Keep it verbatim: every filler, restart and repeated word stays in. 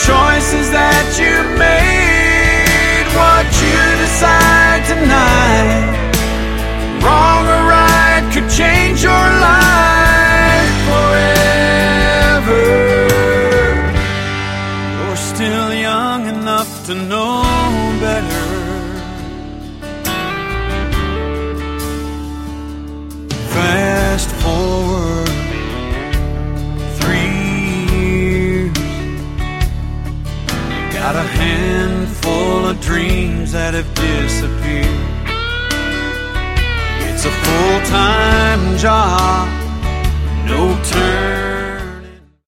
choices that you made, what you decide tonight, wrong or right, could change your life forever. You're still young enough to know better. Fast forward three years, got a handful of dreams that have disappeared. It's a full-time job, no turn